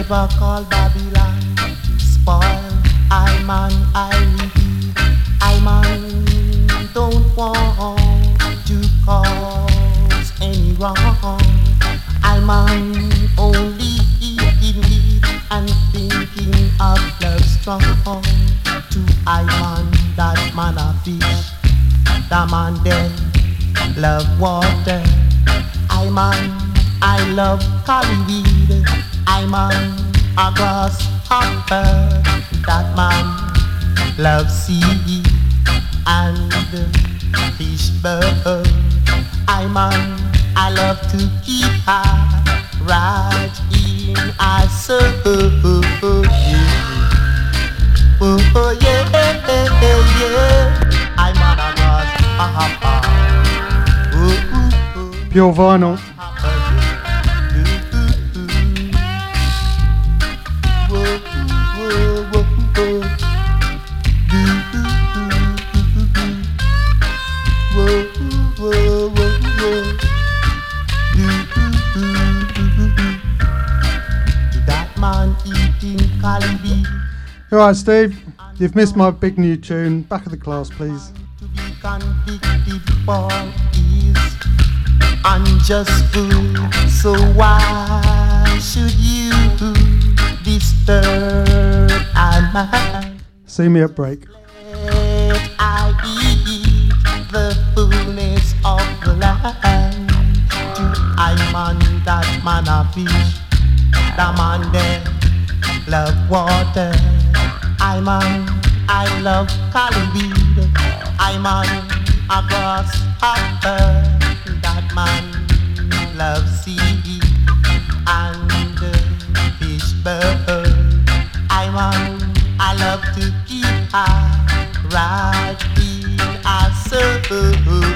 [SPEAKER 7] never call Babylon spoil. I man, I repeat, I man don't want to cause any wrong. I man only need and thinking of love strong. To I man, that man a fish, the man then love water. I man, I love curryweed. I man a grasshopper. That man loves sea and fish bird. I man, I love to keep her right in our soul. Oh yeah, yeah, yeah. I man a grasshopper.
[SPEAKER 2] Pure vinyl. Alright, Steve, you've missed my big new tune. Back of the class, please.
[SPEAKER 7] To be convicted for is unjustful, so why should you disturb a man?
[SPEAKER 2] See me at break.
[SPEAKER 7] Let I eat the fullness of the land. To I man, that man a fish, the man there love water. I man, I love curryweed. I man, a grasshopper. That man loves sea and fish bird. I man, I love to keep her right in our soul.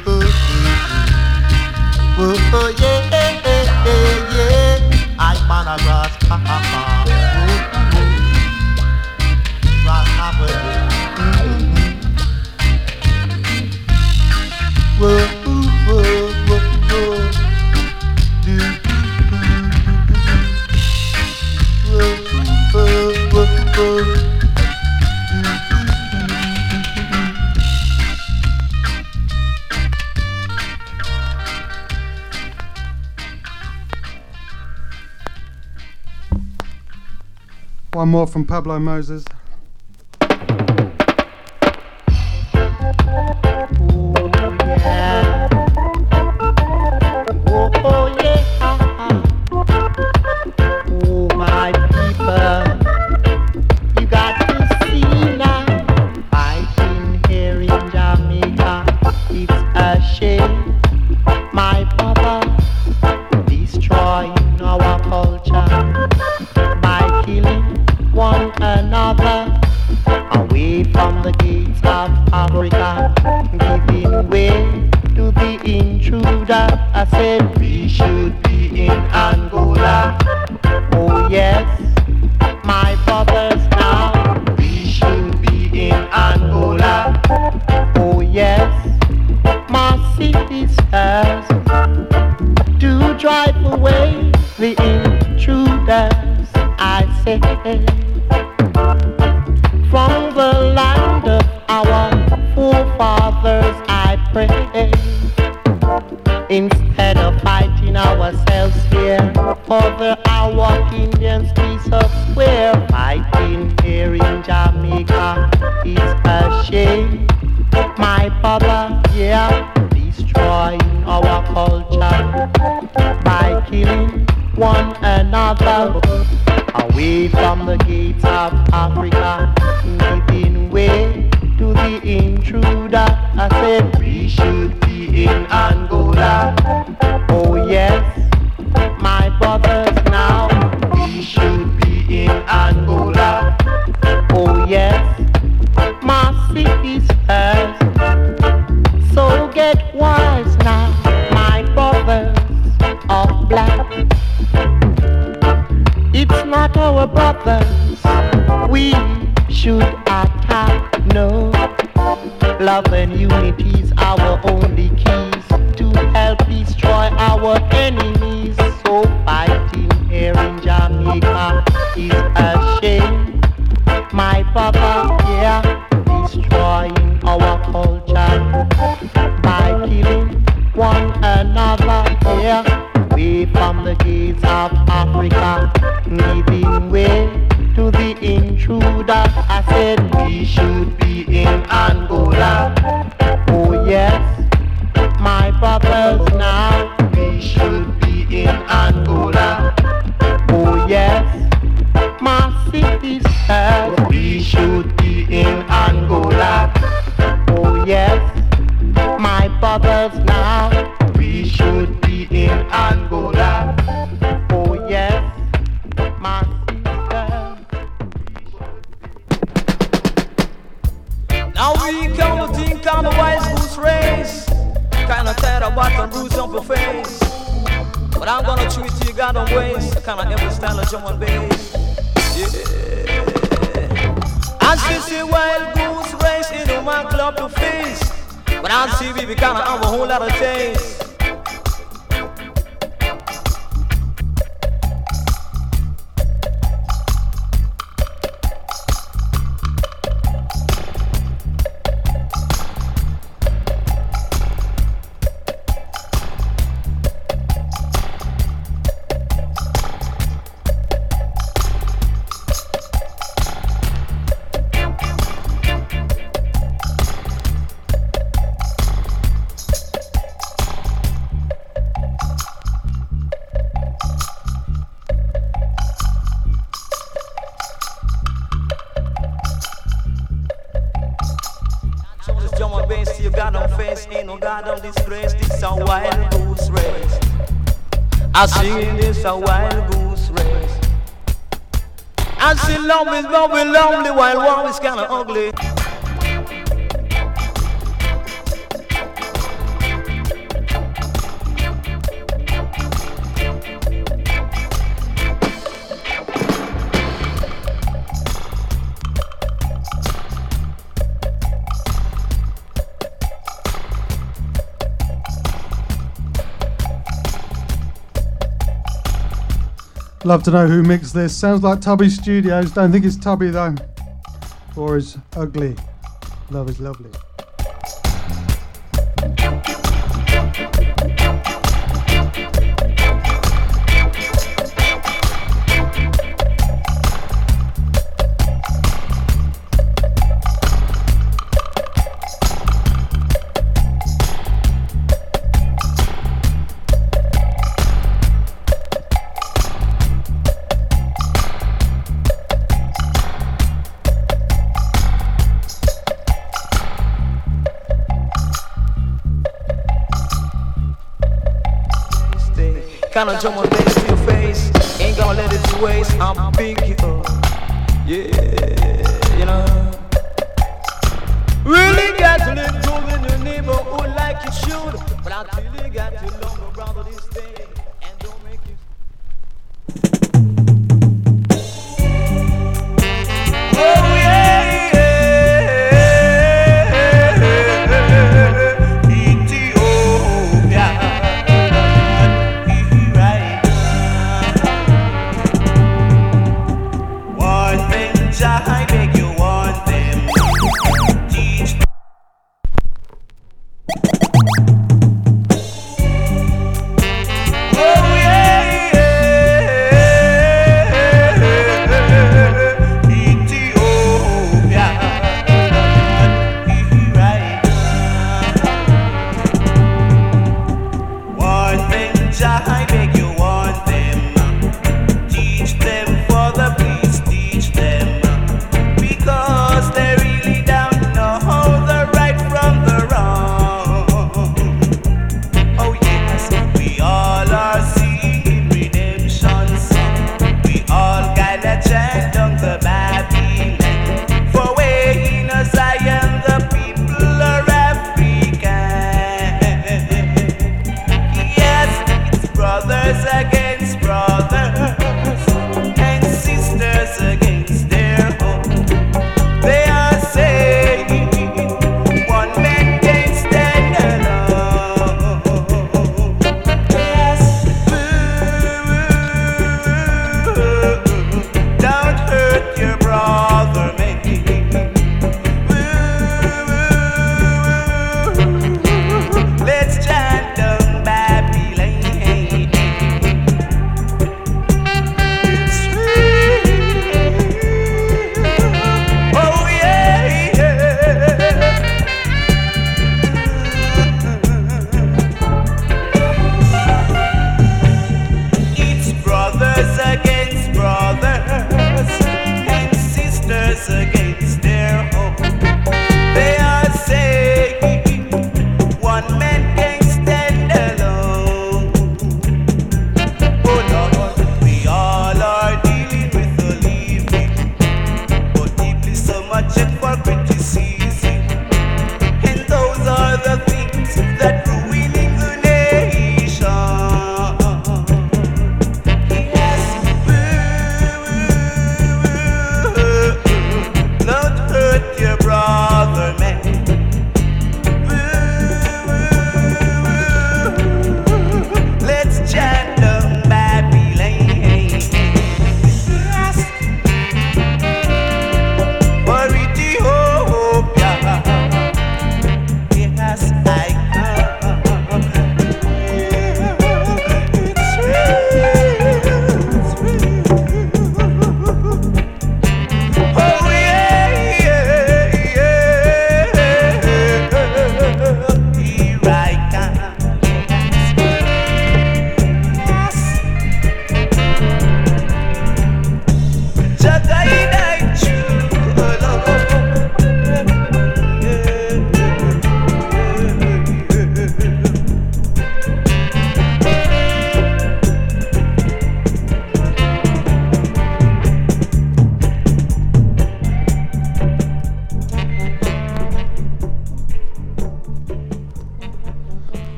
[SPEAKER 7] Oh yeah, yeah, yeah. I man a grasshopper. Whoa, whoa, whoa, whoa. Do, whoa, whoa, whoa, whoa.
[SPEAKER 2] One more from Pablo Moses.
[SPEAKER 7] Papa, yeah, destroying our culture by killing one another, yeah, way from the gates of Africa, giving way to the intruder. I said we should be in Angola. Oh yes, my brothers, now we should be in Angola. Oh yes, my sisters, we should be in Angola. Oh yes, my brothers, now we should be in Angola. Oh yes, my sisters.
[SPEAKER 11] Now we come to think on the wise goose race. Kinda tired of what and bruise on your face. But I'm gonna treat you goddamn ways. I kinda every style of German bass. Yeah. And she see wild goose race in my club to face. But I see we kinda have a whole lot of taste. Goddamn disgrace, this a wild goose race. I sing this a wild goose race. And she love me, love me, lonely, while one is kinda ugly.
[SPEAKER 2] Love to know who mixed this. Sounds like Tubby Studios. Don't think it's Tubby though. Or is ugly. Love is lovely.
[SPEAKER 11] Kinda jump on bass to your face. Ain't gonna let it waste. I'm big, uh, yeah, you know. Really got to live good in your neighborhood like you should. But until you got to long around to this thing and don't make you. Oh yeah, yeah. Ethiopia. I beg you want them. Teach.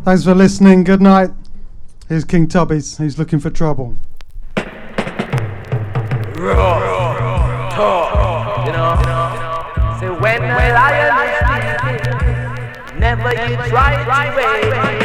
[SPEAKER 2] Thanks for listening. Good night. Here's King Tubbies. He's looking for trouble.
[SPEAKER 8] Raw, talk, you know. Say when a lion is sleeping, never you try to wake.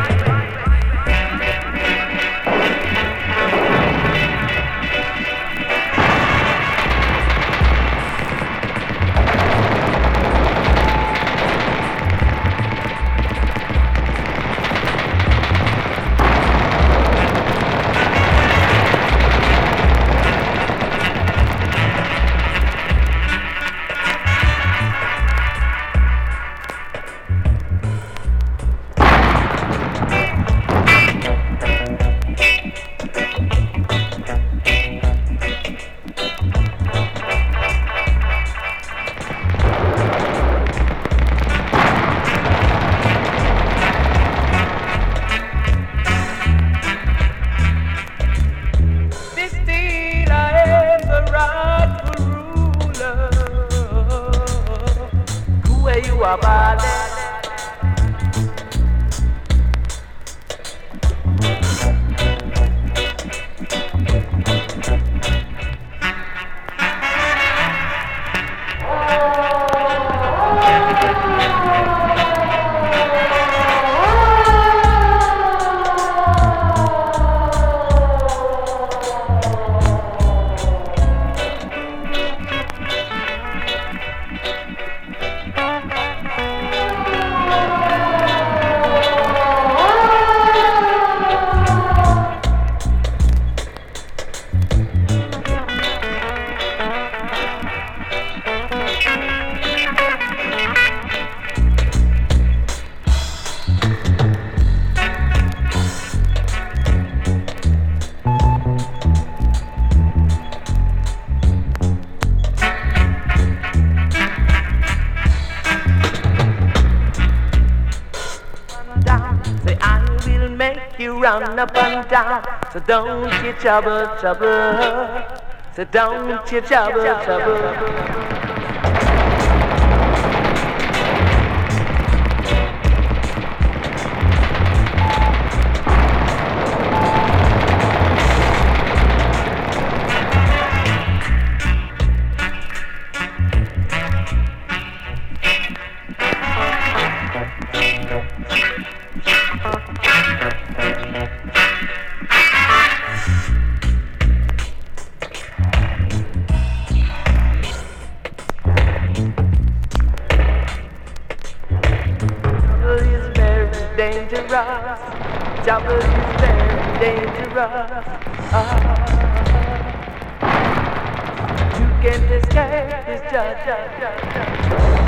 [SPEAKER 8] Run up and down, so don't you trouble, trouble. So don't you trouble, trouble. Trouble is very dangerous. Ah, you can't escape this. Just, just, just, just.